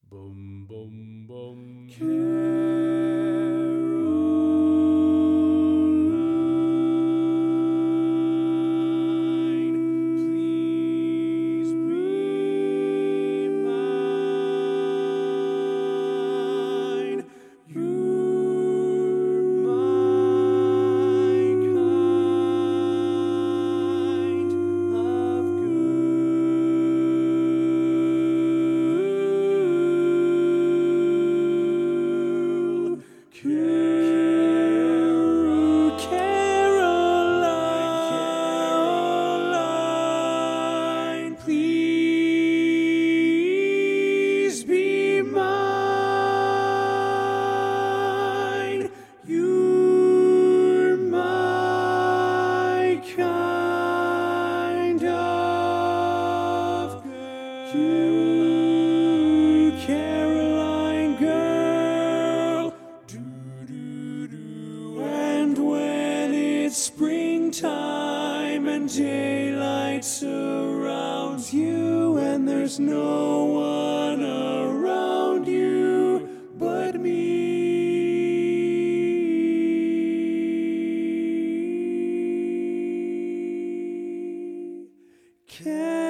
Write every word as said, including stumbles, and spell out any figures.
Bum, bum, bum. Caroline, please be mine. You're my kind of girl. Carol, Caroline, please be mine. You're my kind of girl. Caroline girl. Do-do-do. And when it's springtime and daylight surrounds you, and there's no one around you but me.